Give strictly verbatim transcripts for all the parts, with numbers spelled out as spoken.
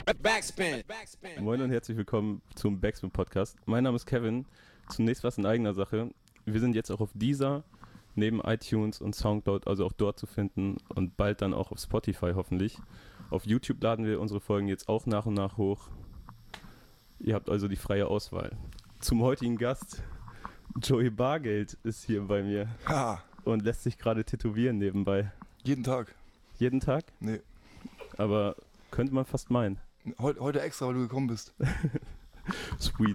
Backspin. Moin und herzlich willkommen zum Backspin Podcast. Mein Name ist Kevin. Zunächst was in eigener Sache. Wir sind jetzt auch auf Deezer, neben iTunes und Soundcloud, also auch dort zu finden und bald dann auch auf Spotify hoffentlich. Auf YouTube laden wir unsere Folgen jetzt auch nach und nach hoch. Ihr habt also die freie Auswahl. Zum heutigen Gast, Joey Bargeld ist hier bei mir Ha, und lässt sich gerade tätowieren nebenbei. jeden Tag. Jeden Tag? Nee, Aber könnte man fast meinen. heute, heute extra, weil du gekommen bist. Sweet.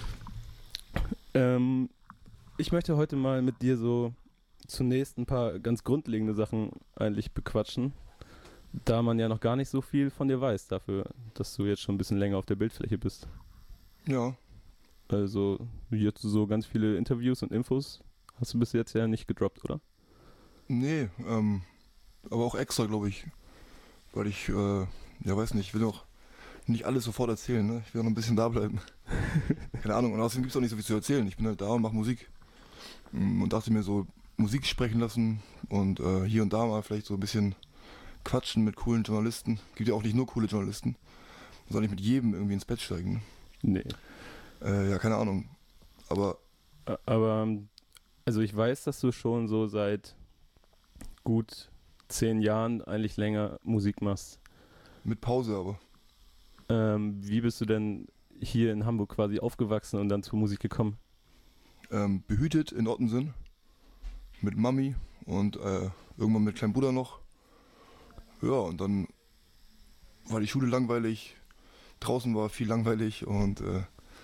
Ähm, ich möchte heute mal mit dir so zunächst ein paar ganz grundlegende Sachen eigentlich bequatschen, da man ja noch gar nicht so viel von dir weiß, dafür, dass du jetzt schon ein bisschen länger auf der Bildfläche bist. Ja, Also jetzt so ganz viele Interviews und Infos hast du bis jetzt ja nicht gedroppt, oder? nee, ähm, aber auch extra, glaube ich. Weil ich, äh, ja weiß nicht, ich will auch nicht alles sofort erzählen, ne? Ich will auch noch ein bisschen da bleiben. Keine Ahnung, und außerdem gibt es auch nicht so viel zu erzählen. Ich bin halt da und mache Musik. Und dachte mir so, Musik sprechen lassen und äh, hier und da mal vielleicht so ein bisschen quatschen mit coolen Journalisten. Gibt ja auch nicht nur coole Journalisten. Man soll nicht mit jedem irgendwie ins Bett steigen. Nee. Äh, ja, keine Ahnung. Aber A- Aber, also ich weiß, dass du schon so seit gut zehn Jahren, eigentlich länger, Musik machst. mit Pause aber. Ähm, wie bist du denn hier in Hamburg quasi aufgewachsen und dann zur Musik gekommen? Ähm, behütet in Ottensen mit Mami und äh, irgendwann mit kleinem Bruder noch. Ja, und dann war die Schule langweilig, draußen war viel langweilig und äh,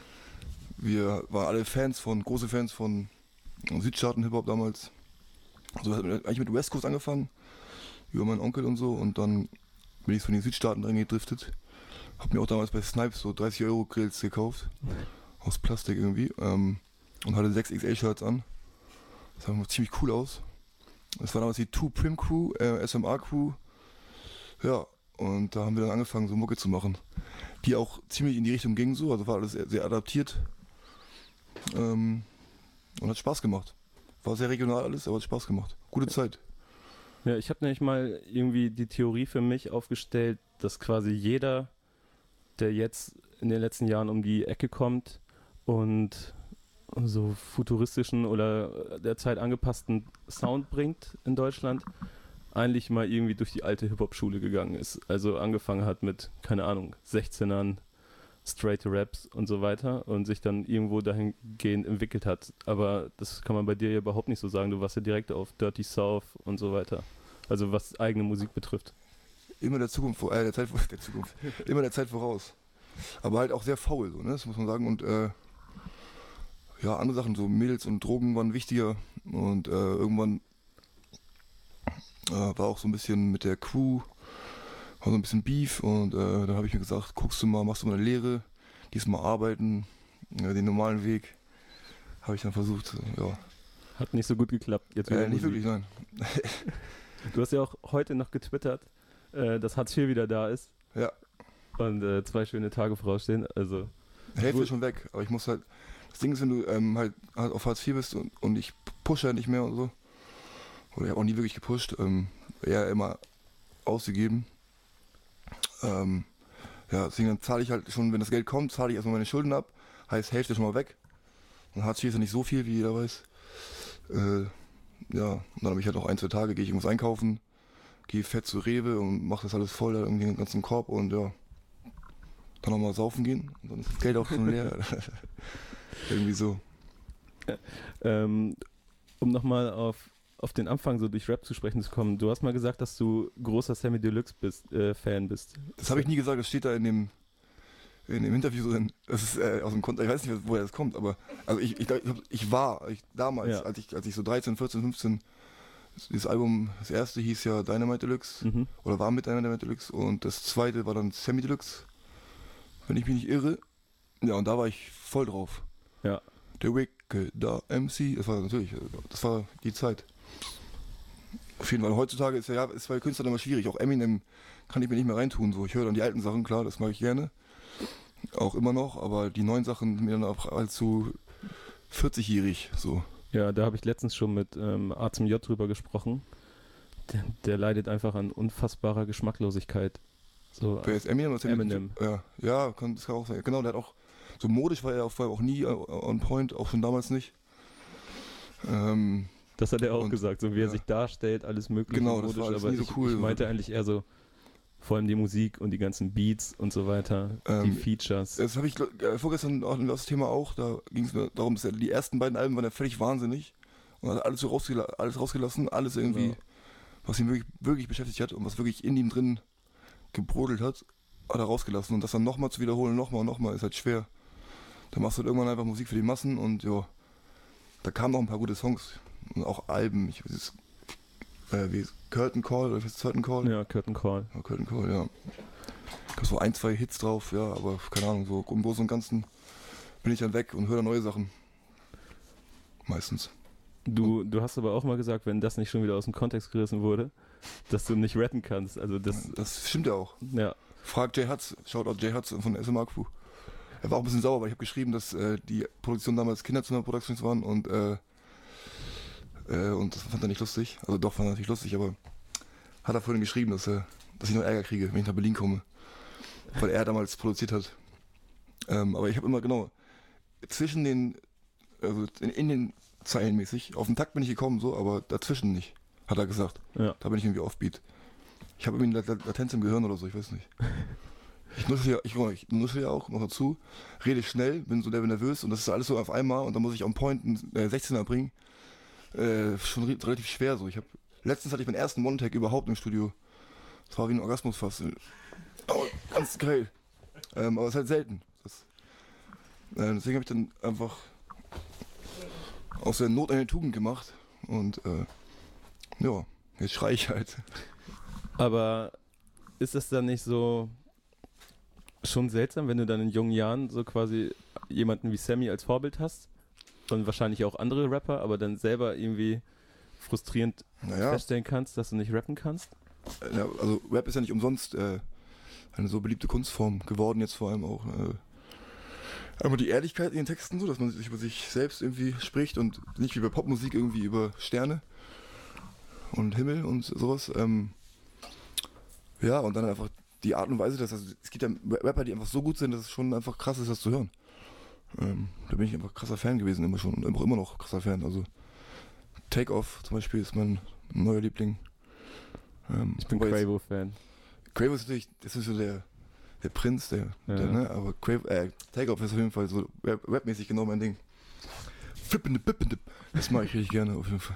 wir waren alle Fans von, große Fans von Südstaaten-Hip-Hop damals. Also hat eigentlich mit West Coast angefangen, über meinen Onkel und so, und dann bin ich so in die Südstaaten reingedriftet. Hab mir auch damals bei Snipes so dreißig Euro Grills gekauft, aus Plastik irgendwie, ähm, und hatte sechs X L-Shirts an. Das sah ziemlich cool aus. Das war damals die Two Prim Crew, äh, S M A Crew. Ja, und da haben wir dann angefangen, so Mucke zu machen, die auch ziemlich in die Richtung ging so, also war alles sehr, sehr adaptiert. Ähm, und hat Spaß gemacht. War sehr regional alles, aber hat Spaß gemacht. Gute Zeit. Ja, ich habe nämlich mal irgendwie die Theorie für mich aufgestellt, dass quasi jeder, der jetzt in den letzten Jahren um die Ecke kommt und so futuristischen oder der Zeit angepassten Sound bringt in Deutschland, eigentlich mal irgendwie durch die alte Hip-Hop-Schule gegangen ist. Also angefangen hat mit, keine Ahnung, sechzehnern, straight Raps und so weiter und sich dann irgendwo dahingehend entwickelt hat. Aber das kann man bei dir ja überhaupt nicht so sagen. Du warst ja direkt auf Dirty South und so weiter. Also was eigene Musik betrifft. Immer der Zukunft vor, äh, der Zeit vor, der Zukunft. Immer der Zeit voraus. Aber halt auch sehr faul, so, ne? Das muss man sagen. Und äh, ja, andere Sachen, so Mädels und Drogen waren wichtiger. Und äh, irgendwann äh, war auch so ein bisschen mit der Crew, war so ein bisschen Beef. Und äh, dann habe ich mir gesagt, guckst du mal, machst du mal eine Lehre, diesmal arbeiten, ja, den normalen Weg. Habe ich dann versucht, ja. Hat nicht so gut geklappt. Jetzt wieder Äh, nicht Musik. wirklich, nein. Du hast ja auch heute noch getwittert, äh, dass Hartz vier wieder da ist Ja. und äh, zwei schöne Tage vorausstehen. Also Hälfte Gut. ist schon weg, aber ich muss halt, das Ding ist, wenn du ähm, halt, halt auf Hartz vier bist und, und ich pushe halt nicht mehr und so, oder ich habe auch nie wirklich gepusht, ähm, eher immer ausgegeben, ähm, ja, deswegen dann zahle ich halt schon, wenn das Geld kommt, zahle ich erstmal meine Schulden ab, heißt Hälfte schon mal weg, und Hartz vier ist ja nicht so viel, wie jeder weiß, äh, ja, und dann habe ich halt noch ein, zwei Tage, gehe ich irgendwas einkaufen, gehe fett zu Rewe und mache das alles voll, da irgendwie den ganzen Korb, und ja, dann nochmal saufen gehen und dann ist das Geld auch schon leer. Irgendwie so. Ähm, um nochmal auf, auf den Anfang so durch Rap zu sprechen zu kommen, du hast mal gesagt, dass du großer Sammy Deluxe bist, äh, Fan bist. Das habe ich nie gesagt, das steht da in dem in dem Interview so drin. Das ist äh, aus dem Kontext, ich weiß nicht, woher das kommt, aber also ich ich, ich, ich war, ich, damals, Ja. als ich als ich so dreizehn, vierzehn, fünfzehn, das Album, das erste hieß ja Dynamite Deluxe, Mhm. oder war mit Dynamite Deluxe, und das zweite war dann Sammy Deluxe, wenn ich mich nicht irre. Ja, und da war ich voll drauf. Ja. Der Wicked, da M C, das war natürlich, das war die Zeit. Auf jeden Fall, heutzutage ist ja, ja ist bei Künstlern immer schwierig, auch Eminem kann ich mir nicht mehr reintun, so, ich höre dann die alten Sachen, klar, das mache ich gerne, auch immer noch, aber die neuen Sachen sind mir dann auch allzu vierzigjährig, so. Ja, da habe ich letztens schon mit ähm, A zum J drüber gesprochen. Der, der leidet einfach an unfassbarer Geschmacklosigkeit. So, Wer ist Eminem? Was Eminem. Ja, ja kann, das kann auch sein. Genau, der hat auch, so modisch war er auch vorher auch nie on point, auch schon damals nicht. Ähm, das hat er auch und, gesagt, so wie er ja. sich darstellt, alles mögliche Genau, das modisch, war alles aber nie so ich, cool. ich meinte eigentlich eher so, vor allem die Musik und die ganzen Beats und so weiter, Ähm, die Features. Das habe ich äh, vorgestern auch das Thema auch, da ging es darum, dass er, die ersten beiden Alben waren ja völlig wahnsinnig und hat alles so rausgela alles rausgelassen, alles irgendwie, Genau. was ihn wirklich, wirklich beschäftigt hat und was wirklich in ihm drin gebrodelt hat, hat er rausgelassen und das dann nochmal zu wiederholen, nochmal und nochmal, ist halt schwer. Da machst du halt irgendwann einfach Musik für die Massen und ja, da kamen noch ein paar gute Songs und auch Alben, ich weiß äh, wie Curtain Call oder wie ist Curtain Call? Ja, Curtain Call. Ja, Curtain Call, ja. Da so ein, zwei Hits drauf, ja, aber keine Ahnung, so im Großen und Ganzen bin ich dann weg und höre dann neue Sachen. Meistens. Du, du hast aber auch mal gesagt, wenn das nicht schon wieder aus dem Kontext gerissen wurde, dass du nicht rappen kannst. Also das, Das stimmt ja auch. ja. Frag Jay Hutz, Shoutout Jay Hutz von S M A Crew. Er war auch ein bisschen sauer, weil ich habe geschrieben, dass äh, die Produktion damals Kinderzimmer-Productions waren und äh, äh, und das fand er nicht lustig. Also doch, fand er natürlich lustig, aber hat er vorhin geschrieben, dass, äh, dass ich noch Ärger kriege, wenn ich nach Berlin komme. Weil er damals produziert hat. Ähm, aber ich habe immer genau zwischen den, also in, in den Zeilen mäßig, auf den Takt bin ich gekommen, so, aber dazwischen nicht, hat er gesagt. Ja. Da bin ich irgendwie offbeat. Ich habe irgendwie eine Latenz im Gehirn oder so, ich weiß nicht. Ich nuschel ja, ich, ich nuschel ja auch noch dazu, rede schnell, bin so nervös und das ist alles so auf einmal und dann muss ich on point einen äh, sechzehner bringen. Äh, schon re relativ schwer so. Ich habe letztens hatte ich meinen ersten One-Tag überhaupt im Studio. Das war wie ein Orgasmus fast. Oh, ganz geil. Ähm, aber es ist halt selten. Das, äh, deswegen habe ich dann einfach aus der Not eine Tugend gemacht und äh, ja, jetzt schreie ich halt. Aber ist das dann nicht so schon seltsam, wenn du dann in jungen Jahren so quasi jemanden wie Sammy als Vorbild hast und wahrscheinlich auch andere Rapper, aber dann selber irgendwie frustrierend Naja, feststellen kannst, dass du nicht rappen kannst? äh, ja, also Rap ist ja nicht umsonst äh, eine so beliebte Kunstform geworden, jetzt vor allem auch. Äh, aber die Ehrlichkeit in den Texten, so, dass man sich über sich selbst irgendwie spricht und nicht wie bei Popmusik irgendwie über Sterne und Himmel und sowas. Ähm, ja, und dann einfach die Art und Weise, dass also, es gibt ja Rapper, die einfach so gut sind, dass es schon einfach krass ist, das zu hören. Ähm, da bin ich einfach krasser Fan gewesen, immer schon und immer, immer noch krasser Fan. Also Take Off zum Beispiel ist mein neuer Liebling. Ähm, Ich bin wobei jetzt- Quavo-Fan. Quavo ist natürlich, das ist so der, der Prinz, der, Ja. der ne, aber Quavo, äh, Take Off ist auf jeden Fall so rap- rapmäßig genau mein Ding. Fippende, bippende, das mache ich richtig gerne auf jeden Fall.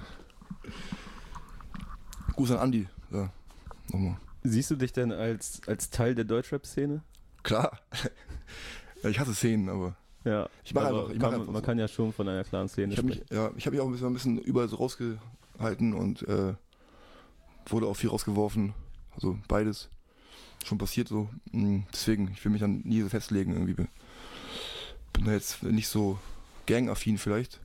Gruß an Andi, ja, nochmal. Siehst du dich denn als, als Teil der Deutschrap-Szene? Klar, ja, ich hasse Szenen, aber Ja. ich mache aber einfach, ich kann, mache einfach Man so. kann ja schon von einer klaren Szene Ich habe sprechen. mich, ja, ich habe mich auch ein bisschen, ein bisschen überall so rausgehalten und äh, wurde auch viel rausgeworfen, also beides schon passiert so. Mm, Deswegen, ich will mich dann nie so festlegen irgendwie. Bin bin da jetzt nicht so gangaffin vielleicht.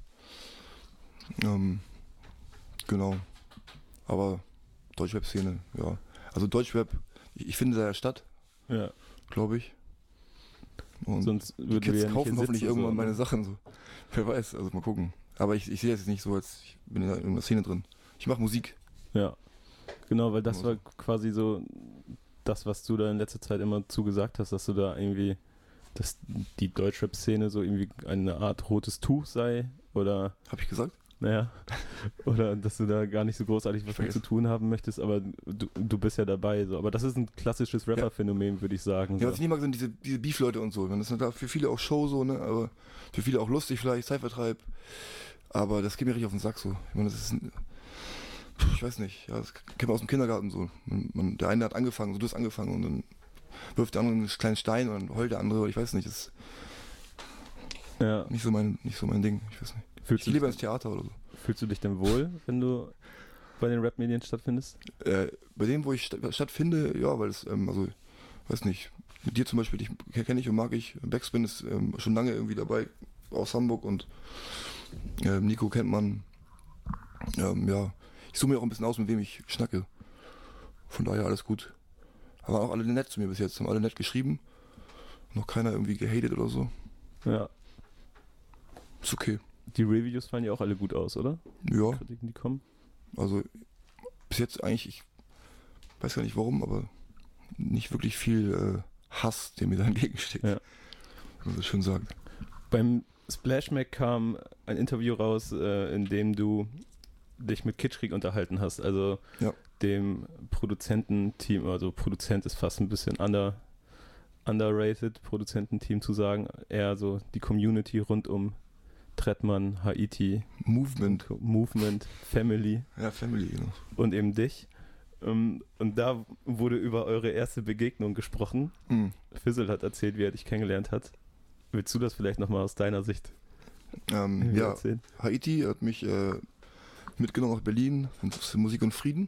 Ähm, genau. Aber Deutschrap-Szene, ja. Also Deutschrap, ich, ich finde da statt, Ja. glaube ich. Und Sonst die würden wir Kids ja nicht kaufen hier hoffentlich sitzen, irgendwann so, meine ne? Sachen so. Wer weiß, also mal gucken. Aber ich, ich sehe das jetzt nicht so, als ich bin in irgendeiner Szene drin. Ich mache Musik. Ja. Genau, weil das Also. war quasi so das, was du da in letzter Zeit immer zugesagt hast, dass du da irgendwie, dass die Deutschrap-Szene so irgendwie eine Art rotes Tuch sei oder, Habe ich gesagt? naja, oder dass du da gar nicht so großartig was mit Vergiss. zu tun haben möchtest, aber du, du bist ja dabei. So. Aber das ist ein klassisches Rapper-Phänomen, würde ich sagen. Ja, was So. ich nicht mag, sind diese, diese Beef-Leute und so. Ich meine, das ist für viele auch Show so, ne? Aber für viele auch lustig vielleicht, Zeitvertreib. Aber das geht mir richtig auf den Sack so. Ich meine, das ist ein, ich weiß nicht, ja, das kennt man aus dem Kindergarten so. Man, man, der eine hat angefangen, so du hast angefangen und dann wirft der andere einen kleinen Stein und dann heult der andere, ich weiß nicht, das ist Ja. nicht so mein, nicht so mein Ding, ich weiß nicht. Fühlst, Ich du, gehe lieber ins Theater oder so. fühlst du dich denn wohl, wenn du bei den Rap-Medien stattfindest? Äh, bei dem, wo ich sta stattfinde, ja, weil es, ähm, also, weiß nicht, mit dir zum Beispiel, dich kenne ich und mag ich. Backspin ist ähm, schon lange irgendwie dabei, aus Hamburg und ähm, Nico kennt man. Ähm, ja, ich suche mir auch ein bisschen aus, mit wem ich schnacke. Von daher alles gut. Aber auch alle nett zu mir bis jetzt, haben alle nett geschrieben. Noch keiner irgendwie gehatet oder so. Ja. Ist okay. Die Reviews fallen ja auch alle gut aus, oder? Ja, Kritiken, die kommen. also bis jetzt eigentlich, ich weiß gar nicht warum, aber nicht wirklich viel äh, Hass, der mir da entgegensteht. Ja. Wenn man so schön sagt. Beim Splashmack kam ein Interview raus, äh, in dem du dich mit Kitschkrieg unterhalten hast, also Ja. dem Produzententeam, also Produzent ist fast ein bisschen under, underrated, Produzententeam zu sagen, eher so die Community rund um Trettmann, Haiti, Movement. Movement, Family Ja, Family, genau. und eben dich. Ähm, Und da wurde über eure erste Begegnung gesprochen. Mhm. Fizzle hat erzählt, wie er dich kennengelernt hat. Willst du das vielleicht nochmal aus deiner Sicht Ähm, irgendwie ja, erzählen? Haiti hat mich äh, mitgenommen nach Berlin für Musik und Frieden.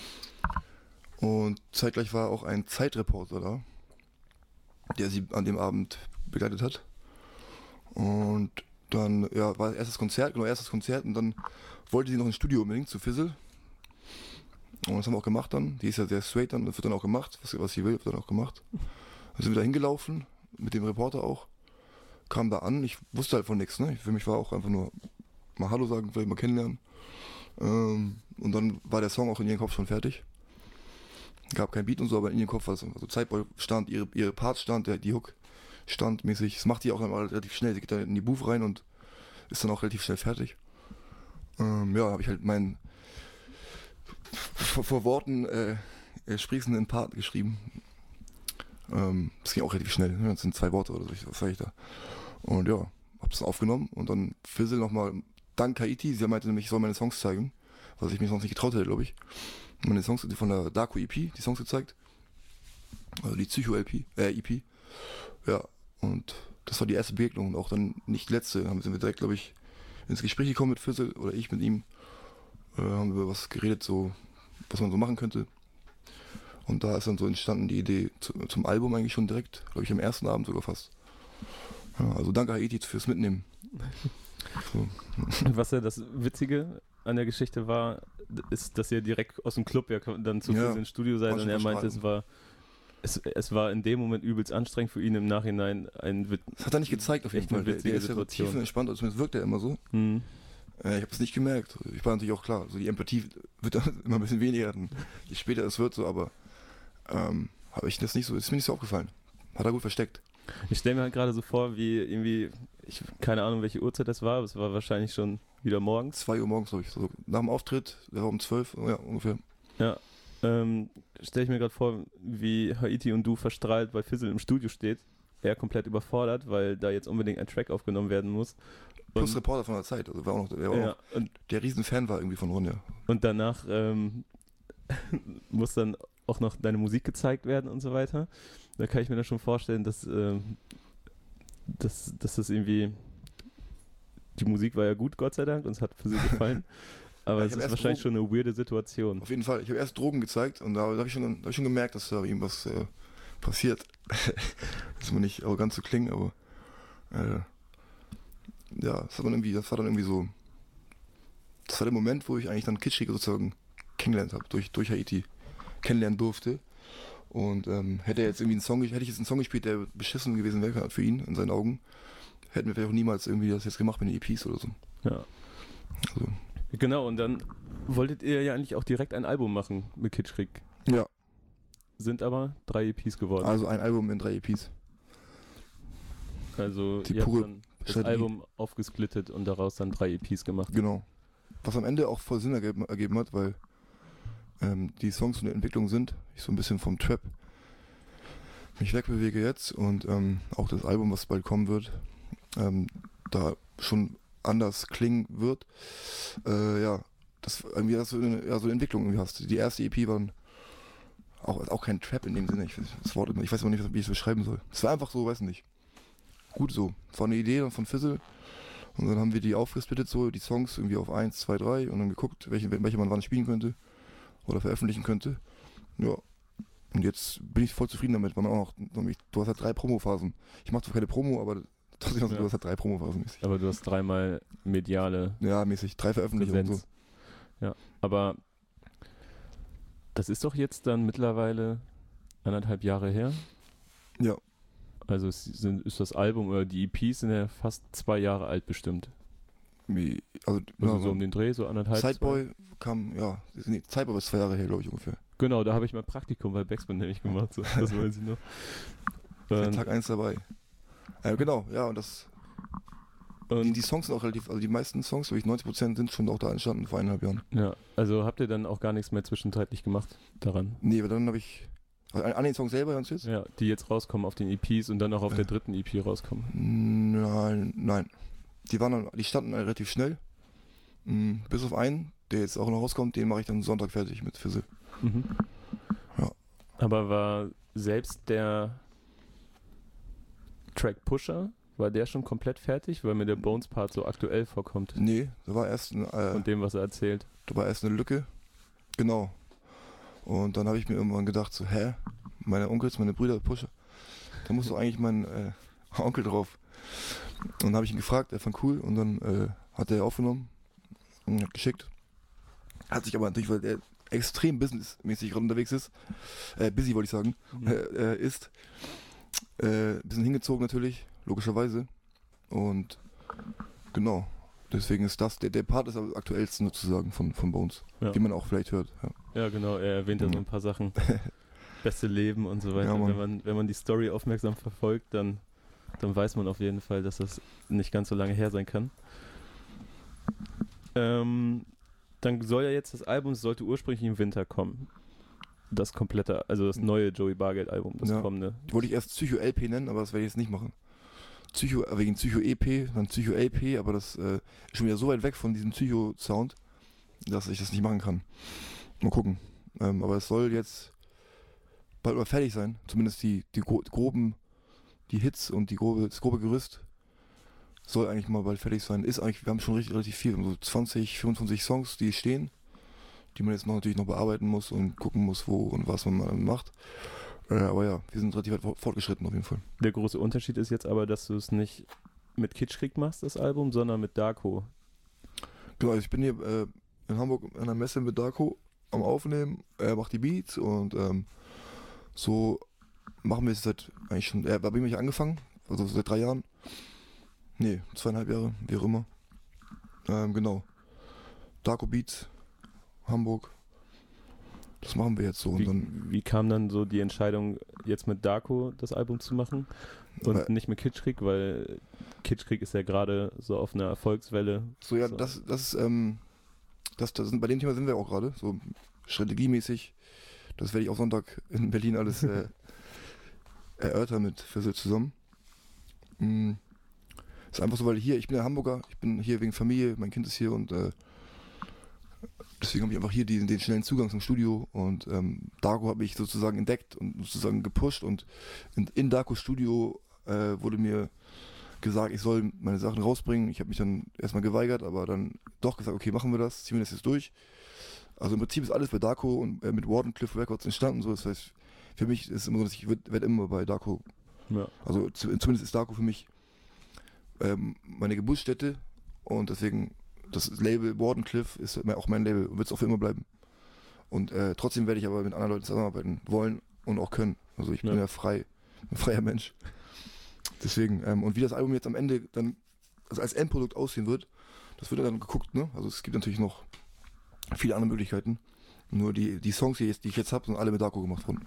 Und zeitgleich war auch ein Zeitreporter da, der sie an dem Abend begleitet hat. Und dann ja, war erstes Konzert, genau erstes Konzert und dann wollte sie noch ins Studio unbedingt zu Fizzle. Und das haben wir auch gemacht dann. Die ist ja sehr straight dann, das wird dann auch gemacht, was, was sie will, wird dann auch gemacht. Dann sind wir da hingelaufen, mit dem Reporter auch. Kam da an, ich wusste halt von nichts, ne? Für mich war auch einfach nur mal Hallo sagen, vielleicht mal kennenlernen. Ähm, und dann war der Song auch in ihrem Kopf schon fertig. Gab kein Beat und so, aber in ihrem Kopf war es, also Zeitboy stand, ihre, ihre Parts stand, der, die Hook stand mäßig. Das macht die auch dann mal relativ schnell, sie geht dann in die Booth rein und ist dann auch relativ schnell fertig. Ähm, ja, habe ich halt meinen vor, vor Worten äh, äh, sprießenden Part geschrieben. Ähm, das ging auch relativ schnell, ne? Das sind zwei Worte oder so, was sag ich da. Und ja, hab's aufgenommen und dann Fizzle nochmal, dank Haiti, sie meinte nämlich, ich soll meine Songs zeigen, was ich mich sonst nicht getraut hätte, glaube ich. Meine Songs von der Darko E P, die Songs gezeigt. Also die Psycho-L P, äh, E P. Ja, und das war die erste Begegnung und auch dann nicht die letzte. Dann sind wir direkt, glaube ich, ins Gespräch gekommen mit Fizzle oder ich mit ihm. Äh, haben wir über was geredet, so, was man so machen könnte. Und da ist dann so entstanden die Idee zu, zum Album eigentlich schon direkt, glaube ich, am ersten Abend sogar fast. Ja, also danke Haiti fürs Mitnehmen. So. Und was ja das Witzige an der Geschichte war, ist, dass ihr direkt aus dem Club ja dann zu Ja, Fizzle ins Studio seid war und er schon meinte, es war, es, es war in dem Moment übelst anstrengend für ihn, im Nachhinein ein Wit- Das hat er nicht gezeigt auf jeden echt eine Fall. Der, witzige der ist ja so Situation. tief und entspannt, also zumindest wirkt er immer so. Hm. Äh, ich habe es nicht gemerkt. Ich war natürlich auch klar, so die Empathie wird dann immer ein bisschen weniger, dann, je später es wird so, aber ähm, habe ich das nicht so, ist mir nicht so aufgefallen. Hat er gut versteckt. Ich stelle mir halt gerade so vor, wie irgendwie, ich keine Ahnung, welche Uhrzeit das war, aber es war wahrscheinlich schon wieder morgens. zwei Uhr morgens, glaube ich. So, nach dem Auftritt, der war um zwölf, ja, ungefähr. Ja, ähm, stelle ich mir gerade vor, wie Haiti und du verstrahlt bei Fizzle im Studio steht. Er komplett überfordert, weil da jetzt unbedingt ein Track aufgenommen werden muss. Plus Und, Reporter von der Zeit, also war auch noch, der war ja, auch, und, der Riesenfan war irgendwie von Ronja. und danach ähm, muss dann auch noch deine Musik gezeigt werden und so weiter. Da kann ich mir dann schon vorstellen, dass, ähm, dass, dass das irgendwie, die Musik war ja gut, Gott sei Dank, und es hat für sie gefallen. Aber Ja, es ich hab ist erst wahrscheinlich Drogen- schon eine weirde Situation. Auf jeden Fall. Ich habe erst Drogen gezeigt und da, da habe ich, schon- da hab ich schon gemerkt, dass da irgendwas äh, passiert. Das muss nicht arrogant zu klingen, aber äh, ja, das, hat dann irgendwie, das war dann irgendwie so. Das war der Moment, wo ich eigentlich dann Kitschkrieg sozusagen kennengelernt habe, durch, durch Haiti kennenlernen durfte. Und ähm, hätte er jetzt irgendwie einen Song, hätte ich jetzt einen Song gespielt, der beschissen gewesen wäre für ihn, in seinen Augen, hätten wir vielleicht auch niemals irgendwie das jetzt gemacht mit den E Ps oder so. Ja. Also, Genau, und dann wolltet ihr ja eigentlich auch direkt ein Album machen mit Kitschkrieg. ja, Sind aber drei E Ps geworden. also ein Album in drei E Ps. Also die ihr habt pure dann das Strategie. Album aufgesplittet und daraus dann drei E Ps gemacht. Genau. Was am Ende auch voll Sinn ergeben, ergeben hat, weil ähm, die Songs in der Entwicklung sind. Ich so ein bisschen vom Trap mich wegbewege jetzt und ähm, auch das Album, was bald kommen wird, ähm, da schon anders klingen wird. Äh, ja, das irgendwie dass du eine, ja, so eine Entwicklung irgendwie hast. Die erste E P war auch, auch kein Trap in dem Sinne. Ich, das Wort, ich weiß auch nicht, wie ich es beschreiben soll. Es war einfach so, weiß nicht. Gut so. Es war eine Idee von Fizzle. Und dann haben wir die aufgesplittet, so die Songs irgendwie auf eins, zwei, drei und dann geguckt, welche, welche man wann spielen könnte oder veröffentlichen könnte. Ja. Und jetzt bin ich voll zufrieden damit, weil man auch noch, du hast halt drei Promophasen. Ich mache zwar keine Promo, aber trotzdem hast du Ja. hast halt drei Promophasen mäßig. Aber du hast dreimal mediale Ja, mäßig. Drei Veröffentlichungen und Präsenz. so. Ja, aber das ist doch jetzt dann mittlerweile anderthalb Jahre her. Ja. Also es sind, ist das Album oder die E Ps sind ja fast zwei Jahre alt bestimmt. Wie, also, Also ja, so um den Dreh, so anderthalb. Sideboy kam, ja, nee, Sideboy ist zwei Jahre her, glaube ich, ungefähr. Genau, da habe ich mein Praktikum bei Backspin nämlich gemacht, so, das weiß ich noch. Seit Und, Tag eins dabei. Äh, genau, ja, und das. Die, und die Songs sind auch relativ, also die meisten Songs, glaube ich, neunzig Prozent sind schon auch da entstanden vor eineinhalb Jahren. ja, also habt ihr dann auch gar nichts mehr zwischenzeitlich gemacht daran? Nee, aber dann habe ich. Also an, an den Song selber hören Sie jetzt? Ja, die jetzt rauskommen auf den E Ps und dann auch auf Ja. der dritten E P rauskommen. Nein, nein. Die waren dann, die standen relativ schnell. Mhm, bis auf einen, der jetzt auch noch rauskommt, den mache ich dann Sonntag fertig mit Fizzle. Mhm. Ja. Aber war selbst der Track Pusher, war der schon komplett fertig, weil mir der Bones-Part so aktuell vorkommt Nee, da war erst ein, äh, und dem, was er erzählt. da war erst eine Lücke. Genau. Und dann habe ich mir irgendwann gedacht, so, hä? Meine Onkels, meine Brüder, Pusher. Da muss doch eigentlich mein äh, Onkel drauf. Und dann habe ich ihn gefragt, er fand cool und dann äh, hat er aufgenommen und hat geschickt. Hat sich aber natürlich, weil er extrem businessmäßig gerade unterwegs ist, äh, busy wollte ich sagen, Mhm. äh, äh, ist, äh, ein bisschen hingezogen natürlich, logischerweise. Und genau, deswegen ist das, der, der Part ist am aktuellsten sozusagen von, von Bones, Ja. wie man auch vielleicht hört. Ja. Ja, genau, er erwähnt ja so Ja. ein paar Sachen. Beste Leben und so weiter. Ja, Mann. wenn, man, wenn man die Story aufmerksam verfolgt, dann, dann weiß man auf jeden Fall, dass das nicht ganz so lange her sein kann. Ähm, dann soll ja jetzt das Album, es sollte ursprünglich im Winter kommen. Das komplette, also das neue Joey Bargeld-Album, das Ja. kommende. Wollte ich erst Psycho-L P nennen, aber das werde ich jetzt nicht machen. Psycho, äh, wegen Psycho-E P, dann Psycho-L P, aber das äh, ist schon wieder so weit weg von diesem Psycho-Sound, dass ich das nicht machen kann. Mal gucken. Ähm, aber es soll jetzt bald mal fertig sein. Zumindest die, die gro groben, die Hits und die grobe, das grobe Gerüst soll eigentlich mal bald fertig sein. Ist eigentlich, wir haben schon richtig, relativ viel, so zwanzig, fünfundzwanzig Songs, die stehen, die man jetzt noch natürlich noch bearbeiten muss und gucken muss, wo und was man mal macht. Äh, aber ja, wir sind relativ weit fortgeschritten auf jeden Fall. Der große Unterschied ist jetzt aber, dass du es nicht mit Kitschkrieg machst, das Album, sondern mit Darko. Genau, also ich bin hier äh, in Hamburg an einer Messe mit Darko am Aufnehmen. Er macht die Beats und ähm, so machen wir es seit eigentlich schon, er habe ich mich angefangen, also seit drei Jahren. Nee, zweieinhalb Jahre, wie auch immer. Ähm, genau. Darko Beats, Hamburg. Das machen wir jetzt so. Und Wie, dann, wie kam dann so die Entscheidung, jetzt mit Darko das Album zu machen und Weil- nicht mit Kitschkrieg, weil Kitschkrieg ist ja gerade so auf einer Erfolgswelle. so ja, So. das, das ist, ähm, das, das sind, bei dem Thema sind wir auch gerade, so strategiemäßig. Das werde ich auch Sonntag in Berlin alles äh, erörtern mit Fizzle zusammen. Mm. Ist einfach so, weil hier, ich bin ja Hamburger, ich bin hier wegen Familie, mein Kind ist hier und äh, deswegen habe ich einfach hier die, den schnellen Zugang zum Studio und ähm, Darko hat mich sozusagen entdeckt und sozusagen gepusht und in, in Darkos Studio äh, wurde mir gesagt, ich soll meine Sachen rausbringen. Ich habe mich dann erstmal geweigert, aber dann doch gesagt, okay, machen wir das, ziehen wir das jetzt durch. Also im Prinzip ist alles bei Darko und äh, mit Wardenclyffe Records entstanden, so das heißt, für mich ist immer so, dass ich werde werd immer bei Darko, Ja. also zu, zumindest ist Darko für mich ähm, meine Geburtsstätte und deswegen das Label Wardenclyffe ist auch mein Label und wird es auch für immer bleiben. Und äh, trotzdem werde ich aber mit anderen Leuten zusammenarbeiten wollen und auch können. Also ich Ja. bin ja frei, ein freier Mensch. Deswegen, ähm, und wie das Album jetzt am Ende dann also als Endprodukt aussehen wird, das wird dann geguckt, ne? Also es gibt natürlich noch viele andere Möglichkeiten. Nur die, die Songs, die, jetzt, die ich jetzt habe, sind alle mit Darko gemacht worden.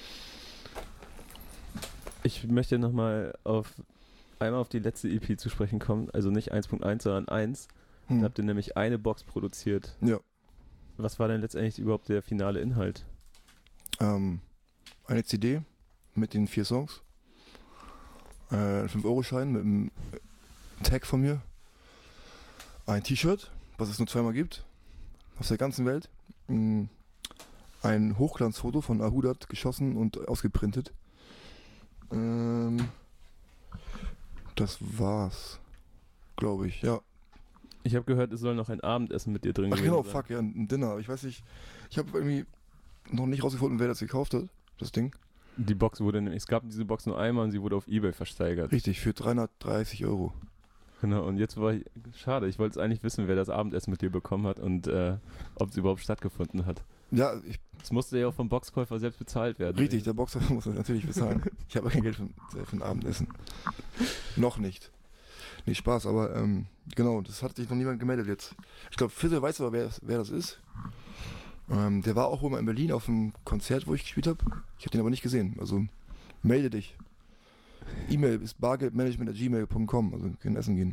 Ich möchte nochmal auf einmal auf die letzte E P zu sprechen kommen, also nicht eins Punkt eins, sondern eins. Hm. Da habt ihr nämlich eine Box produziert. Ja. Was war denn letztendlich überhaupt der finale Inhalt? Ähm, eine C D mit den vier Songs. Äh, ein fünf Euro Schein mit einem Tag von mir. Ein T-Shirt, was es nur zweimal gibt. Aus der ganzen Welt. Mm, Ein Hochglanzfoto von Ahudat geschossen und ausgeprintet. Ähm, das war's. Glaube ich, ja. Ich habe gehört, es soll noch ein Abendessen mit dir drin Ach gewesen genau, sein. fuck, ja, ein Dinner. Ich weiß nicht, ich habe irgendwie noch nicht rausgefunden, wer das gekauft hat, das Ding. Die Box wurde nämlich, es gab diese Box nur einmal und sie wurde auf Ebay versteigert. Richtig, für dreihundertdreißig Euro. Genau, und jetzt war ich, schade, ich wollte es eigentlich wissen, wer das Abendessen mit dir bekommen hat und äh, ob es überhaupt stattgefunden hat. Ja, ich, Es musste ja auch vom Boxkäufer selbst bezahlt werden. richtig, der Boxer muss das natürlich bezahlen. Ich habe kein Geld für, für ein Abendessen. Noch nicht. Nee, Spaß, aber ähm, genau, das hat sich noch niemand gemeldet jetzt. Ich glaube, Fizzle weiß aber, wer, wer das ist. Ähm, der war auch wohl mal in Berlin auf einem Konzert, wo ich gespielt habe. Ich habe den aber nicht gesehen. Also melde dich. E-Mail ist bargeldmanagement at gmail punkt com. Also wir können essen gehen.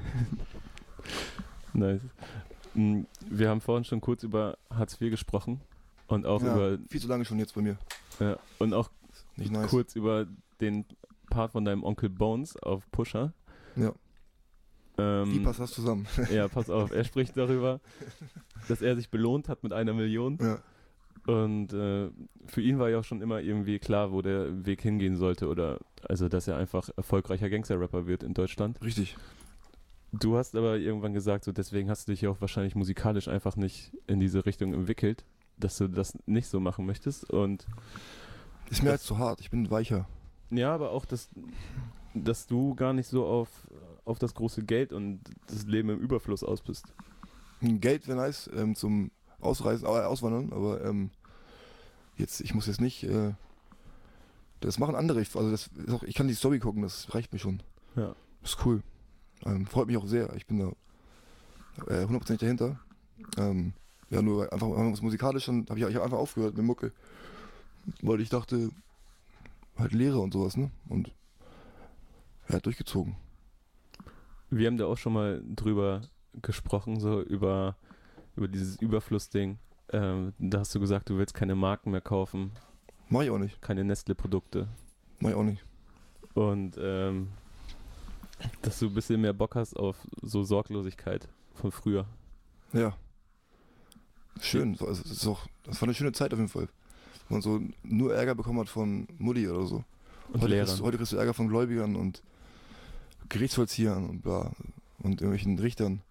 Nice. Mm, Wir haben vorhin schon kurz über Hartz vier gesprochen und auch Ja, über viel zu lange schon jetzt bei mir. ja, und auch Nicht nice. kurz über den Part von deinem Onkel Bones auf Pusher. Ja. Ähm, Wie passt das zusammen? Ja, pass auf, er spricht darüber, dass er sich belohnt hat mit einer Million. Ja. Und äh, für ihn war ja auch schon immer irgendwie klar, wo der Weg hingehen sollte. Oder also, dass er einfach erfolgreicher Gangster-Rapper wird in Deutschland. Richtig. Du hast aber irgendwann gesagt, so deswegen hast du dich ja auch wahrscheinlich musikalisch einfach nicht in diese Richtung entwickelt, dass du das nicht so machen möchtest. Und Ist mir Das- halt zu hart. Ich bin weicher. ja, aber auch, dass, dass du gar nicht so auf, auf das große Geld und das Leben im Überfluss aus bist. Geld wäre nice ähm, zum Ausreisen, äh, Auswandern, aber ähm, jetzt, ich muss jetzt nicht. Äh, das machen andere. Ich, also das ist auch, ich kann die Story gucken, das reicht mir schon. Ja. Das ist cool. Ähm, freut mich auch sehr. Ich bin da äh, hundert Prozent dahinter. Ähm, ja, nur einfach, einfach musikalisch habe ich, ich hab einfach aufgehört mit Mucke. Weil ich dachte, halt Lehre und sowas, ne? Und er hat durchgezogen. Wir haben da auch schon mal drüber gesprochen, so über, über dieses Überflussding. Ähm, da hast du gesagt, du willst keine Marken mehr kaufen, Mach ich auch nicht. keine Nestle-Produkte. Mach ich auch nicht. Und ähm, dass du ein bisschen mehr Bock hast auf so Sorglosigkeit von früher. Ja. Schön. So, also, es ist auch, das war eine schöne Zeit auf jeden Fall. Wo man so nur Ärger bekommen hat von Mutti oder so. Und Heute Lehrern. kriegst, du- heute kriegst du Ärger von Gläubigern und Gerichtsvollziehern und bla. Und irgendwelchen Richtern.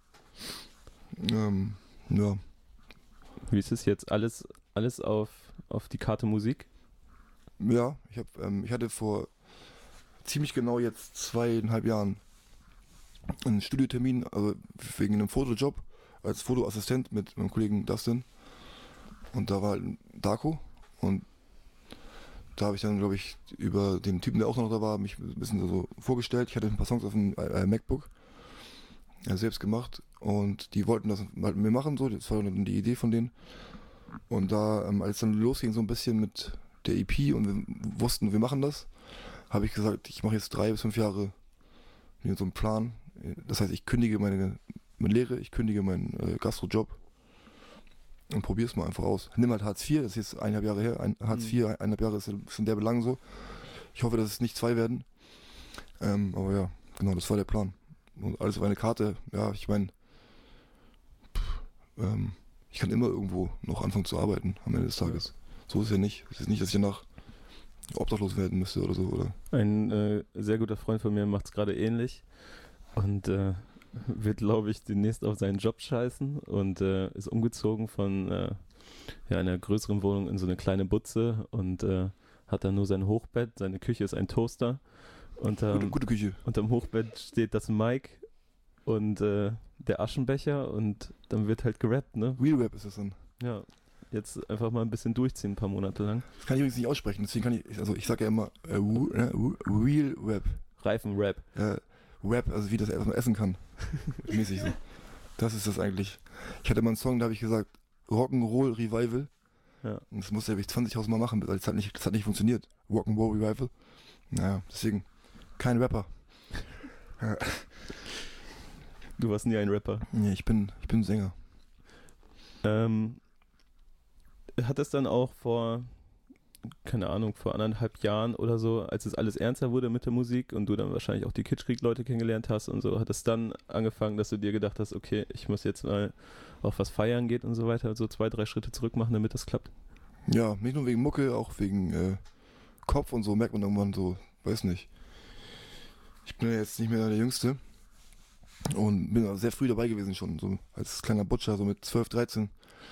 Ähm, ja. Wie ist es jetzt? Alles, alles auf, auf die Karte Musik? Ja, ich, hab, ähm, ich hatte vor ziemlich genau jetzt zweieinhalb Jahren einen Studiotermin, also wegen einem Fotojob als Fotoassistent mit meinem Kollegen Dustin. Und da war halt ein Darko und da habe ich dann, glaube ich, über den Typen, der auch noch da war, mich ein bisschen so vorgestellt. Ich hatte ein paar Songs auf dem äh, MacBook äh, selbst gemacht und die wollten das halt mit mir machen, so. Das war dann die Idee von denen. Und da, ähm, als dann losging so ein bisschen mit der E P und wir wussten, wir machen das, habe ich gesagt, ich mache jetzt drei bis fünf Jahre mir so einen Plan. Das heißt, ich kündige meine, meine Lehre, ich kündige meinen äh, Gastrojob und probier's mal einfach aus. Nimm halt Hartz vier, das ist jetzt eineinhalb Jahre her. Ein, Hartz Mhm. vier, eineinhalb Jahre ist schon der Belang so. Ich hoffe, dass es nicht zwei werden. Ähm, aber ja, genau, das war der Plan. Und alles auf eine Karte, ja, ich meine, ähm, ich kann immer irgendwo noch anfangen zu arbeiten am Ende des Tages. So ist es ja nicht. Es ist nicht, dass ich danach obdachlos werden müsste oder so, oder? Ein äh, sehr guter Freund von mir macht es gerade ähnlich und äh, wird, glaube ich, demnächst auf seinen Job scheißen und äh, ist umgezogen von äh, ja, einer größeren Wohnung in so eine kleine Butze und äh, hat dann nur sein Hochbett, seine Küche ist ein Toaster. Unterm, Gute, gute Küche. unterm Hochbett steht das Mic und äh, der Aschenbecher und dann wird halt gerappt, ne? Real Rap ist das dann. Ja, jetzt einfach mal ein bisschen durchziehen, ein paar Monate lang. Das kann ich übrigens nicht aussprechen, deswegen kann ich, also ich sage ja immer äh, ru- äh, ru- Real Rap. Reifenrap. Äh, Rap, also wie das er was man essen kann. Mäßig so. Das ist das eigentlich. Ich hatte mal einen Song, da habe ich gesagt, Rock'n'Roll Revival. Ja. Und das musste ich zwanzigtausend Mal machen, weil das hat nicht, das hat nicht funktioniert. Rock'n'Roll Revival. Naja, deswegen kein Rapper. Ja. Du warst nie ein Rapper. Nee, ich bin, ich bin Sänger. Ähm, hat es dann auch vor, keine Ahnung, vor anderthalb Jahren oder so, als es alles ernster wurde mit der Musik und du dann wahrscheinlich auch die Kitschkrieg-Leute kennengelernt hast und so, hat es dann angefangen, dass du dir gedacht hast, okay, ich muss jetzt mal auch was feiern geht und so weiter, so zwei, drei Schritte zurück machen, damit das klappt? Ja, nicht nur wegen Mucke, auch wegen äh, Kopf und so, merkt man irgendwann so, weiß nicht. Ich bin ja jetzt nicht mehr der Jüngste und bin auch sehr früh dabei gewesen schon, so als kleiner Butcher, so mit zwölf, dreizehn.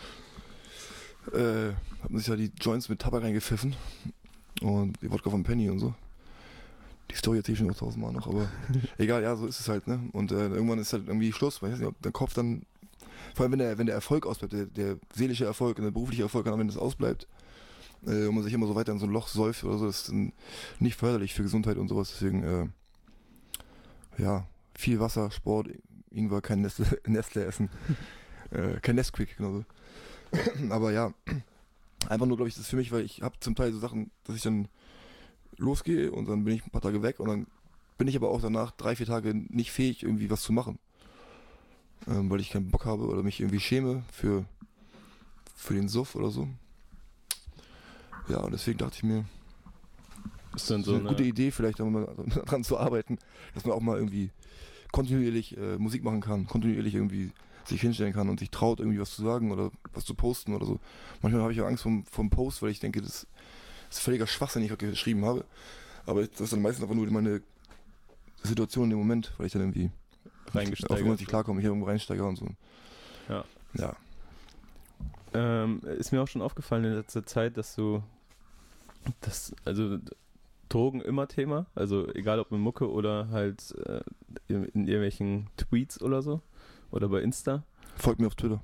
Äh, hat man sich ja die Joints mit Tabak reingepfiffen und die Wodka von Penny und so. Die Story erzähle ich schon noch tausendmal noch, aber egal, ja, so ist es halt, ne? Und äh, irgendwann ist halt irgendwie Schluss, weil ich weiß nicht, ob der Kopf dann, vor allem wenn der, wenn der Erfolg ausbleibt, der, der seelische Erfolg und der berufliche Erfolg, wenn das ausbleibt, äh, und man sich immer so weiter in so ein Loch säuft oder so, das ist dann nicht förderlich für Gesundheit und sowas, deswegen, äh, ja, viel Wasser, Sport, Ingwer, kein Nestle, Nestle essen, äh, kein Nesquik, genau so. Aber ja, einfach nur, glaube ich, das ist für mich, weil ich habe zum Teil so Sachen, dass ich dann losgehe und dann bin ich ein paar Tage weg und dann bin ich aber auch danach drei, vier Tage nicht fähig, irgendwie was zu machen. Ähm, weil ich keinen Bock habe oder mich irgendwie schäme für, für den Suff oder so. Ja, und deswegen dachte ich mir, Ist dann so so eine gute Idee, vielleicht auch mal daran zu arbeiten, dass man auch mal irgendwie kontinuierlich äh, Musik machen kann, kontinuierlich irgendwie sich hinstellen kann und sich traut, irgendwie was zu sagen oder was zu posten oder so. Manchmal habe ich auch Angst vom, vom Post, weil ich denke, das ist völliger Schwachsinn, den ich geschrieben habe. Aber das ist dann meistens einfach nur meine Situation in dem Moment, weil ich dann irgendwie reingesteigert. auf irgendwas nicht klarkomme, ich irgendwo reinsteige und so. Ja. Ja. Ähm, ist mir auch schon aufgefallen in letzter Zeit, dass du das, also Drogen immer Thema, also egal ob mit Mucke oder halt äh, in, in irgendwelchen Tweets oder so oder bei Insta. Folgt mir auf Twitter.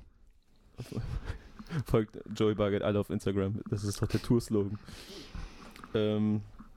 Folgt Joey Bargeld alle auf Instagram, das ist doch der Tour-Slogan. Ähm,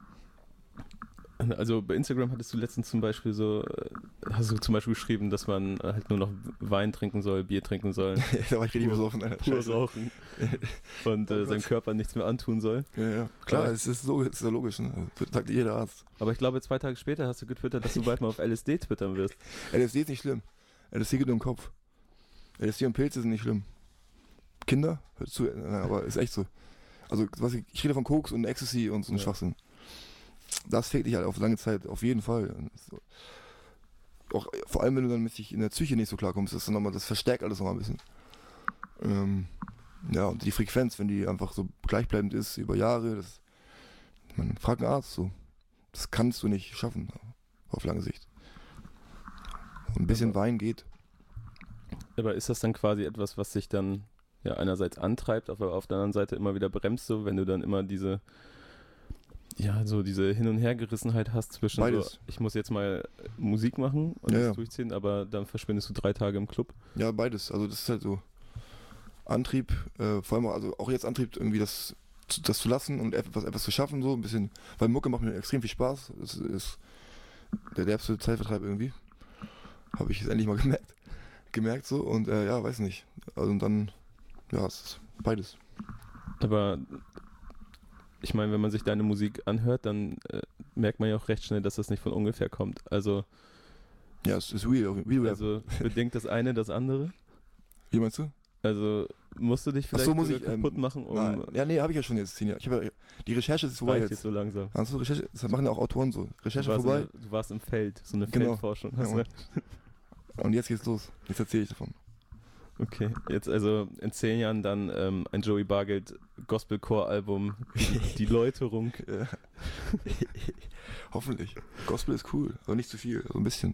also bei Instagram hattest du letztens zum Beispiel so, hast du zum Beispiel geschrieben, dass man halt nur noch Wein trinken soll, Bier trinken soll. Da war ich richtig besoffen, Alter. Pur rauchen und äh, seinem Körper nichts mehr antun soll. Ja, ja. Klar, es ist, so, ist ja logisch, ne? Das sagt jeder Arzt. Aber ich glaube, zwei Tage später hast du getwittert, dass du bald mal auf L S D twittern wirst. L S D ist nicht schlimm. L S D geht nur im Kopf. L S D und Pilze sind nicht schlimm. Kinder, hört zu, aber ist echt so. Also, was ich, ich rede von Koks und Ecstasy und so ein Ja. Schwachsinn. Das fehlt dich halt auf lange Zeit, auf jeden Fall. Auch, vor allem, wenn du dann mit sich in der Psyche nicht so klarkommst, das, ist dann noch mal, das verstärkt alles nochmal ein bisschen. Ähm, ja, und die Frequenz, wenn die einfach so gleichbleibend ist über Jahre, das, man fragt einen Arzt so. Das kannst du nicht schaffen, auf lange Sicht. Und ein bisschen Aber- Wein geht. Aber ist das dann quasi etwas, was sich dann ja einerseits antreibt, aber auf der anderen Seite immer wieder bremst, so wenn du dann immer diese ja, so diese Hin- und Hergerissenheit hast zwischen Beides. so, ich muss jetzt mal Musik machen und Ja, das ja. durchziehen, aber dann verschwindest du drei Tage im Club. Ja, beides. Also das ist halt so Antrieb, äh, vor allem auch, also auch jetzt Antrieb, irgendwie das, zu- das zu lassen und etwas, etwas zu schaffen, so ein bisschen, weil Mucke macht mir extrem viel Spaß. Das ist der derbste Zeitvertreib irgendwie. Habe ich jetzt endlich mal gemerkt. Gemerkt so und äh, ja, weiß nicht. Also und dann, ja, es ist beides. Aber ich meine, wenn man sich deine Musik anhört, dann äh, merkt man ja auch recht schnell, dass das nicht von ungefähr kommt. Also, Ja, es ist real. real also bedingt das eine das andere? Wie meinst du? Also musst du dich Ach vielleicht so, muss sogar ich, ähm, kaputt machen, um Nein. Ja, nee, habe ich ja schon jetzt zehn Jahre. Ich hab ja, die Recherche ist vorbei reicht jetzt. so langsam. Hast du Recherche? Das machen ja auch Autoren so. Du Recherche warst, vorbei. in, du warst im Feld, so eine Genau. Feldforschung. Ja, Hast du? Mann. Und jetzt geht's los. Jetzt erzähle ich davon. Okay, jetzt also in zehn Jahren dann ähm, ein Joey Bargeld Gospelcore-Album, Die Läuterung. Ja. Hoffentlich. Gospel ist cool, aber nicht zu viel, so ein bisschen.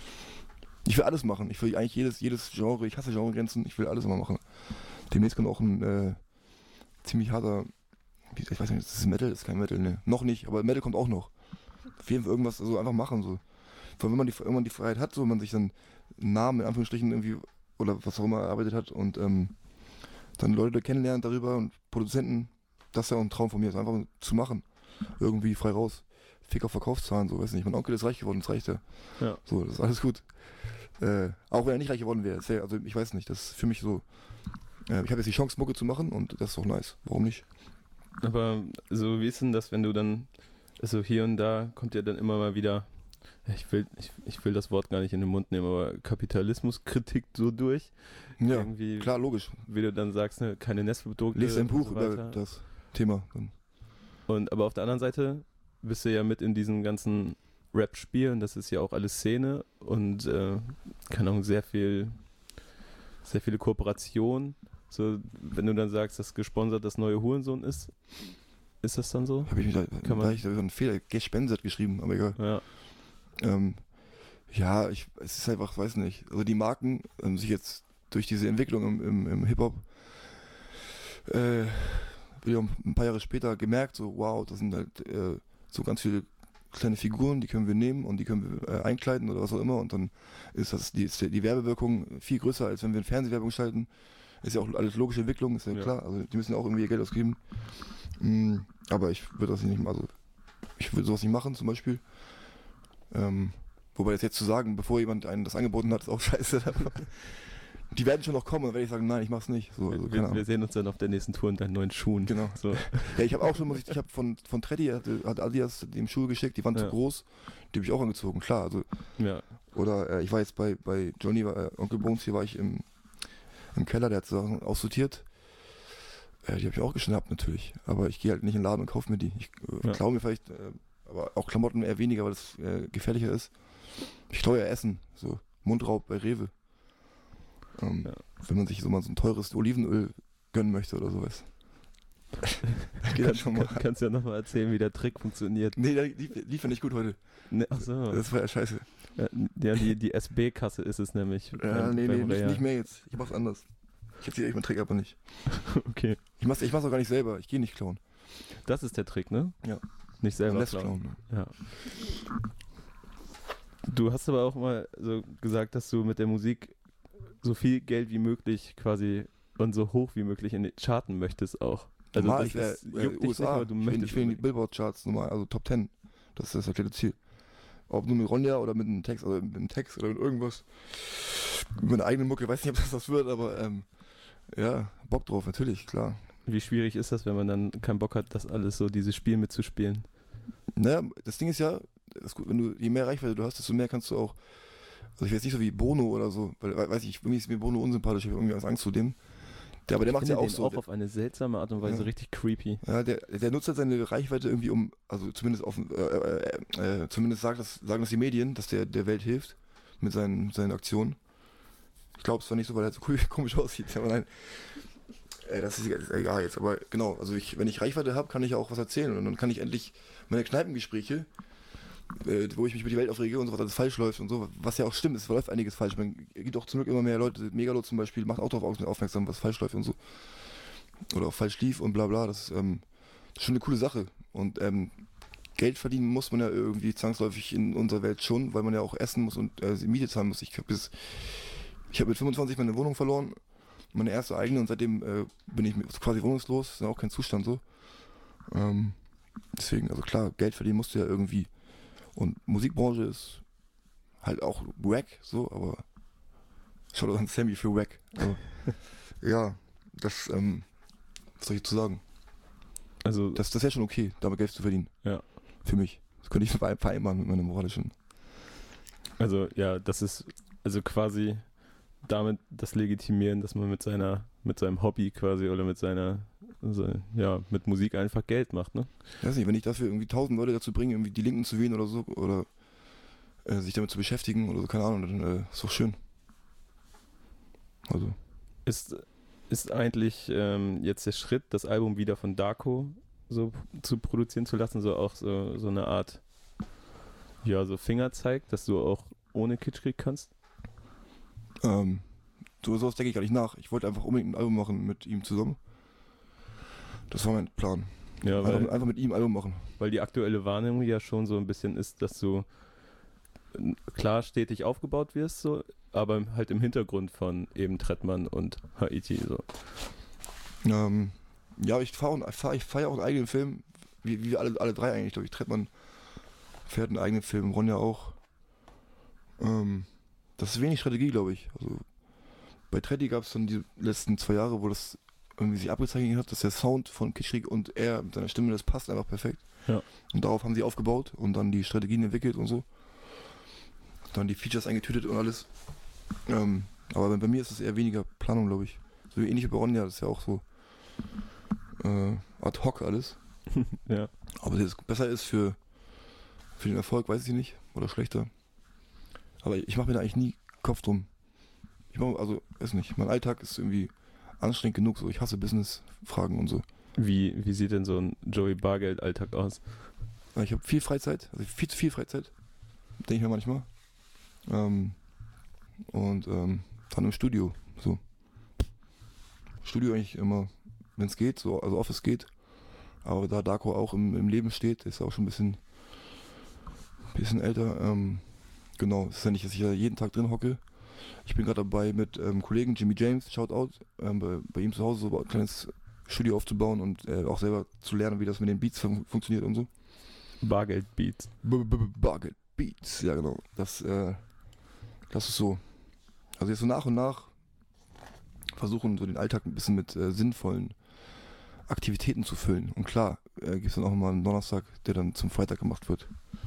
Ich will alles machen. Ich will eigentlich jedes, jedes Genre, ich hasse Genregrenzen, ich will alles immer machen. Demnächst kommt auch ein äh, ziemlich harter, wie- ich weiß nicht, ist das Metal? Das ist kein Metal, ne. Noch nicht, aber Metal kommt auch noch. Auf jeden Fall irgendwas, so einfach machen, so. Vor allem, wenn man die, irgendwann die Freiheit hat, so, man sich dann einen Namen in Anführungsstrichen irgendwie, oder was auch immer erarbeitet hat und ähm, dann Leute kennenlernt darüber und Produzenten, das ist ja auch ein Traum von mir, ist einfach zu machen. Irgendwie frei raus. Fick auf Verkaufszahlen, so, weiß nicht. Mein Onkel ist reich geworden, das reicht ja. Ja. So, das ist alles gut. Äh, auch wenn er nicht reich geworden wäre, das wär, also ich weiß nicht, das ist für mich so. Äh, ich habe jetzt die Chance, Mucke zu machen und das ist auch nice. Warum nicht? Aber so wie ist denn das, wenn du dann, also hier und da kommt ja dann immer mal wieder, ja, ich will, ich, ich will das Wort gar nicht in den Mund nehmen, aber Kapitalismuskritik so durch. Ja, Irgendwie, klar, logisch. wie du dann sagst, ne, keine Nestprodukte. Lest ein und Buch so über weiter. das Thema. Dann. Und aber auf der anderen Seite bist du ja mit in diesem ganzen Rap-Spiel und das ist ja auch alles Szene und äh, keine Ahnung, sehr viel, sehr viele Kooperationen. So, wenn du dann sagst, dass gesponsert das neue Hurensohn ist, ist das dann so? Habe ich mich da, Kann da man- hab ich da einen Fehler, gespendet geschrieben, aber egal. Ja. Ähm, ja, ich, es ist einfach, weiß nicht. Also die Marken ähm, sich jetzt durch diese Entwicklung im, im, im Hip-Hop äh, wieder ein paar Jahre später gemerkt, so wow, das sind halt äh, so ganz viele kleine Figuren, die können wir nehmen und die können wir äh, einkleiden oder was auch immer und dann ist das die, ist die Werbewirkung viel größer, als wenn wir eine Fernsehwerbung schalten. Ist ja auch alles logische Entwicklung, ist ja, Ja. klar. Also die müssen auch irgendwie ihr Geld ausgeben. Mm, aber ich würde das nicht mal, also ich würde sowas nicht machen zum Beispiel. Ähm, wobei das jetzt zu sagen, bevor jemand einen das angeboten hat, ist auch scheiße. Die werden schon noch kommen, dann werde ich sagen, nein, ich mach's nicht. So, also, wir, wir sehen uns dann auf der nächsten Tour in deinen neuen Schuhen. Genau. So. Ja, ich habe auch schon, muss ich, ich habe von, von Treddy, hat, hat Adidas dem Schuhe geschickt, die waren ja. zu groß, die habe ich auch angezogen, klar. Also, ja. Oder äh, ich war jetzt bei, bei Johnny, äh, Onkel Bones, hier war ich im, im Keller, der hat Sachen aussortiert. Äh, die habe ich auch geschnappt natürlich, aber ich gehe halt nicht in den Laden und kaufe mir die. Ich äh, ja. klaue mir vielleicht, äh, aber auch Klamotten eher weniger, weil das äh, gefährlicher ist. Ich klaue ja Essen, so Mundraub bei Rewe. Ähm, ja. Wenn man sich so mal so ein teures Olivenöl gönnen möchte oder sowas. Geht das schon mal. Kann, kannst du ja nochmal erzählen, wie der Trick funktioniert. Nee, der lief, lief ja nicht gut heute. Nee, ach so. Das war ja scheiße. Ja, die, die S B-Kasse ist es nämlich. Ja, beim, nee, nee, nicht, nicht mehr jetzt. Ich mach's anders. Ich erzähle euch meinen Trick aber nicht. Okay. Ich mach's, ich mach's auch gar nicht selber. Ich gehe nicht klauen. Das ist der Trick, ne? Ja. Nicht selber klauen. klauen ne? Ja. Du hast aber auch mal so gesagt, dass du mit der Musik so viel Geld wie möglich quasi und so hoch wie möglich in den Charten möchtest auch. Also normal, das, ich wär, das äh, juckt U S A, dich nicht, aber du ich möchtest. will, ich will in die Billboard-Charts normal, also Top Ten. Das ist das erklärte Ziel. Ob nur mit Ronja oder mit einem Text, oder mit einem Text oder mit irgendwas. Mit meiner eigenen Mucke, weiß nicht, ob das was wird, aber ähm, ja, Bock drauf, natürlich, klar. Wie schwierig ist das, wenn man dann keinen Bock hat, das alles so, dieses Spiel mitzuspielen? Naja, das Ding ist ja, das ist gut, wenn du, je mehr Reichweite du hast, desto mehr kannst du auch, also ich weiß nicht so wie Bono oder so, weil, weiß ich, irgendwie ist mir Bono unsympathisch, ich habe irgendwie Angst vor dem. Der, aber der macht ja auch so. auch auf eine seltsame Art und Weise ja. richtig creepy. Ja, der, der nutzt halt seine Reichweite irgendwie um, also zumindest auf, äh, äh, äh, zumindest sagt das, sagen das die Medien, dass der der Welt hilft mit seinen, seinen Aktionen. Ich glaube es zwar nicht so, weil er so cool, komisch aussieht, aber nein. Äh, das ist egal jetzt, aber genau, also ich, wenn ich Reichweite habe, kann ich auch was erzählen und dann kann ich endlich meine Kneipengespräche, äh, wo ich mich über die Welt aufrege und so was alles falsch läuft und so, was ja auch stimmt, es läuft einiges falsch. Es gibt auch zum Glück immer mehr Leute, Megalo zum Beispiel macht auch darauf aufmerksam, was falsch läuft und so. Oder auch falsch lief und bla bla, das ist, ähm, das ist schon eine coole Sache. Und ähm, Geld verdienen muss man ja irgendwie zwangsläufig in unserer Welt schon, weil man ja auch essen muss und äh, Miete zahlen muss. Ich habe hab mit fünfundzwanzig meine Wohnung verloren, meine erste eigene, und seitdem äh, bin ich quasi wohnungslos, das ist ja auch kein Zustand so. Ähm, deswegen, also klar, Geld verdienen musst du ja irgendwie. Und Musikbranche ist halt auch wack, so, aber schaut doch an Sammy für wack. Also, ja, das, ähm, was soll ich dazu sagen? Also, das, das wäre schon okay, damit Geld zu verdienen. Ja. Für mich. Das könnte ich vereinbaren mit meiner moralischen. Also, ja, das ist, also quasi damit das legitimieren, dass man mit seiner, mit seinem Hobby quasi oder mit seiner, also, ja, mit Musik einfach Geld macht, ne? Ich weiß nicht, wenn ich dafür irgendwie tausend Leute dazu bringe, irgendwie die Linken zu wählen oder so, oder äh, sich damit zu beschäftigen oder so, keine Ahnung, dann äh, ist doch schön. Also. Ist, ist eigentlich ähm, jetzt der Schritt, das Album wieder von Darko so zu produzieren zu lassen, so auch so, so eine Art, ja, so Fingerzeig, dass du auch ohne Kitschkrieg kannst? Ähm, so sowas denke ich gar nicht nach. Ich wollte einfach unbedingt ein Album machen mit ihm zusammen. Das war mein Plan. Ja, weil, einfach, einfach mit ihm ein Album machen. Weil die aktuelle Wahrnehmung ja schon so ein bisschen ist, dass du klar stetig aufgebaut wirst, so, aber halt im Hintergrund von eben Trettmann und Haiti. So. Ähm, ja, ich fahre fahr, ich fahr ja auch einen eigenen Film, wie, wie wir alle, alle drei eigentlich, glaube ich. Trettmann fährt einen eigenen Film, Ronja auch. Ähm, das ist wenig Strategie, glaube ich. Also bei Tretti gab es dann die letzten zwei Jahre, wo das irgendwie sich abgezeichnet hat, dass der Sound von Kitschkrieg und er mit seiner Stimme, das passt einfach perfekt. Ja. Und darauf haben sie aufgebaut und dann die Strategien entwickelt und so. Dann die Features eingetütet und alles. Ähm, aber bei mir ist es eher weniger Planung, glaube ich. So ähnlich wie bei Ronja, das ist ja auch so äh, ad hoc alles. Ja. Aber dass es besser ist für, für den Erfolg, weiß ich nicht. Oder schlechter. Aber ich mache mir da eigentlich nie Kopf drum. Ich mache, also, weiß nicht, mein Alltag ist irgendwie anstrengend genug, so, ich hasse Business-Fragen und so. Wie, wie sieht denn so ein Joey Bargeld-Alltag aus? Ich habe viel Freizeit, also viel zu viel Freizeit, denke ich mir manchmal. Ähm, und ähm, dann im Studio, so. Studio eigentlich immer, wenn es geht, so, also Office geht. Aber da Darko auch im, im Leben steht, ist er auch schon ein bisschen, bisschen älter. Ähm, genau, es ist ja nicht, dass ich da jeden Tag drin hocke. Ich bin gerade dabei mit ähm, Kollegen Jimmy James, Shoutout, ähm, bei, bei ihm zu Hause so ein kleines Studio aufzubauen und äh, auch selber zu lernen, wie das mit den Beats fun- funktioniert und so. Bargeld-Beats. Bargeld-Beats, ja genau. Das, äh, das ist so. Also jetzt so nach und nach versuchen, so den Alltag ein bisschen mit äh, sinnvollen Aktivitäten zu füllen. Und klar, äh, gibt es dann auch mal einen Donnerstag, der dann zum Freitag gemacht wird.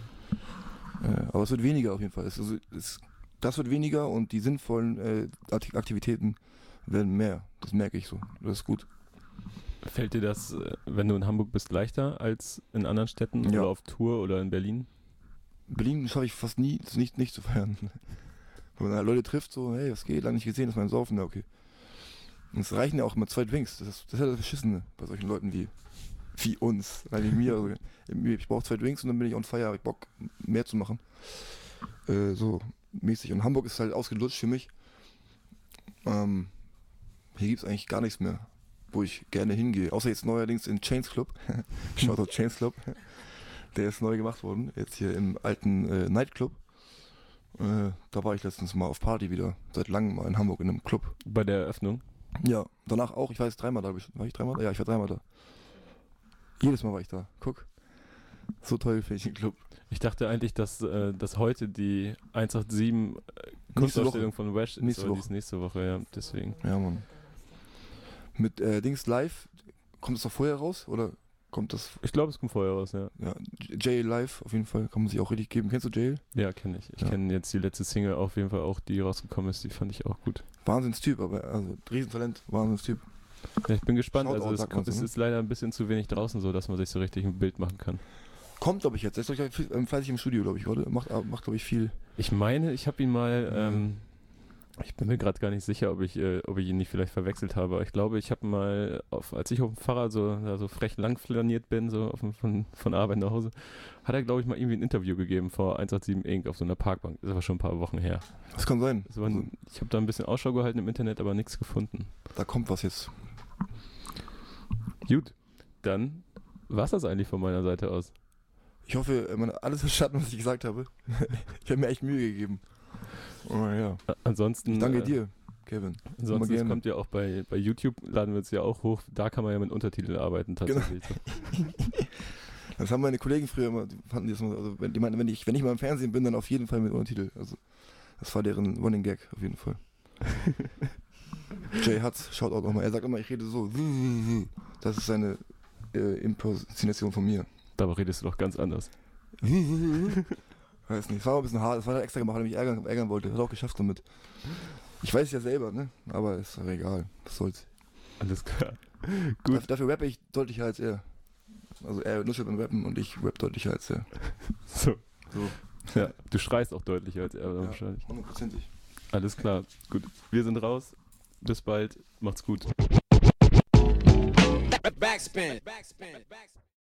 Äh, aber es wird weniger auf jeden Fall. Es, also, es, das wird weniger und die sinnvollen äh, Aktivitäten werden mehr. Das merke ich so. Das ist gut. Fällt dir das, äh, wenn du in Hamburg bist, leichter als in anderen Städten Ja. oder auf Tour oder in Berlin? Berlin schaffe ich fast nie, das nicht, nicht zu feiern. Wenn man halt Leute trifft, so, hey, was geht, lange nicht gesehen, das ist mein Saufen, ja, okay. Und es reichen ja auch immer zwei Drinks, das ist das, ist ja das Beschissene bei solchen Leuten wie, wie uns, eigentlich mir. Also, ich brauche zwei Drinks und dann bin ich on fire, hab ich Bock, mehr zu machen. Äh, so mäßig. Und Hamburg ist halt ausgelutscht für mich. Ähm, hier gibt es eigentlich gar nichts mehr, wo ich gerne hingehe. Außer jetzt neuerdings in Chains Club. Shoutout Chains Club. Der ist neu gemacht worden, jetzt hier im alten äh, Nightclub. Äh, da war ich letztens mal auf Party wieder, seit langem mal in Hamburg in einem Club. Bei der Eröffnung? Ja, danach auch, ich war jetzt dreimal da. War ich dreimal da? Ja, ich war dreimal da. Jedes Mal war ich da, guck. So toll finde ich den Club. Ich dachte eigentlich, dass, äh, dass heute die hundertsiebenundachtzig äh, Kunstausstellung von Wesh ist, Nächste aber die Woche. ist nächste Woche, ja, deswegen. Ja, Mann. Mit äh, Dings live, kommt das noch vorher raus? Oder kommt das, Ich glaube, es kommt vorher raus, ja. ja, Jail live auf jeden Fall, kann man sich auch richtig geben. Kennst du Jail? Ja, kenne ich. Ich Ja. kenne jetzt die letzte Single auf jeden Fall auch, die rausgekommen ist, die fand ich auch gut. Wahnsinnstyp, aber also Riesentalent, Wahnsinnstyp. Ja, ich bin gespannt, Shoutout, also es, sagt man kommt, es so, ne? ist leider ein bisschen zu wenig draußen so, dass man sich so richtig ein Bild machen kann. Kommt, glaube ich, jetzt. Er ist, glaub ich, ähm, fleißig im Studio, glaube ich, oder? Macht, macht glaube ich, viel. Ich meine, ich habe ihn mal, Mhm. ähm, ich bin mir gerade gar nicht sicher, ob ich, äh, ob ich ihn nicht vielleicht verwechselt habe, aber ich glaube, ich habe mal, auf, als ich auf dem Fahrrad so, da so frech lang flaniert bin, so auf, dem- von, von Arbeit nach Hause, hat er, glaube ich, mal irgendwie ein Interview gegeben vor hundertsiebenundachtzig Incorporated auf so einer Parkbank. Ist aber schon ein paar Wochen her. Das kann sein. Das war Also, ein, ich habe da ein bisschen Ausschau gehalten im Internet, aber nichts gefunden. da kommt was jetzt. Gut, dann war's das eigentlich von meiner Seite aus. Ich hoffe, man hat alles verstanden, was ich gesagt habe. Ich habe mir echt Mühe gegeben. Oh, ja. A- Ansonsten, Ich danke äh, dir, Kevin. ansonsten es gerne. kommt ja auch bei, bei YouTube, laden wir es ja auch hoch, da kann man ja mit Untertiteln arbeiten Genau. tatsächlich. Das haben meine Kollegen früher immer, die fanden die das immer, also wenn, die meinten, wenn ich, wenn ich mal im Fernsehen bin, dann auf jeden Fall mit Untertitel. Also das war deren Running Gag auf jeden Fall. Jay Hutz, schaut auch mal. Er sagt immer, ich rede so. Das ist seine äh, Impersonation von mir. Dabei redest du doch ganz anders. Weiß nicht, es war aber ein bisschen hart, es war extra gemacht, weil er mich ärgern, ärgern wollte. Hat auch geschafft damit. Ich weiß es ja selber, ne? Aber ist doch egal. Was soll's. Alles klar. Gut. Dafür, dafür rappe ich deutlicher als er. Also er nuschelt beim Rappen und ich rapp deutlicher als er. So. So. Ja, du schreist auch deutlicher als er Ja, wahrscheinlich. hundertprozentig. Alles klar. Gut. Wir sind raus. Bis bald. Macht's gut. Backspin. Backspin. Backspin.